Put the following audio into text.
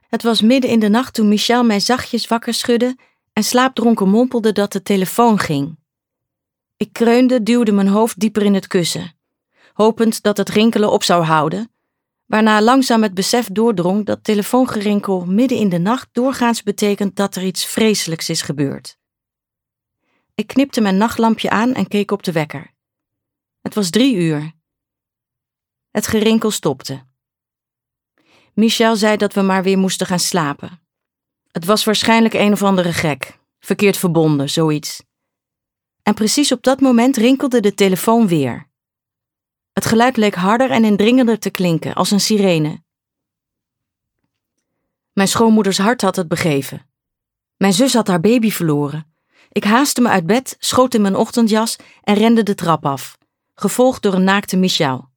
Het was midden in de nacht toen Michel mij zachtjes wakker schudde en slaapdronken mompelde dat de telefoon ging. Ik kreunde, duwde mijn hoofd dieper in het kussen, hopend dat het rinkelen op zou houden, waarna langzaam het besef doordrong dat telefoongerinkel midden in de nacht doorgaans betekent dat er iets vreselijks is gebeurd. Ik knipte mijn nachtlampje aan en keek op de wekker. Het was 3 uur. Het gerinkel stopte. Michel zei dat we maar weer moesten gaan slapen. Het was waarschijnlijk een of andere gek, verkeerd verbonden, zoiets. En precies op dat moment rinkelde de telefoon weer. Het geluid leek harder en indringender te klinken, als een sirene. Mijn schoonmoeders hart had het begeven. Mijn zus had haar baby verloren. Ik haastte me uit bed, schoot in mijn ochtendjas en rende de trap af, gevolgd door een naakte Michel.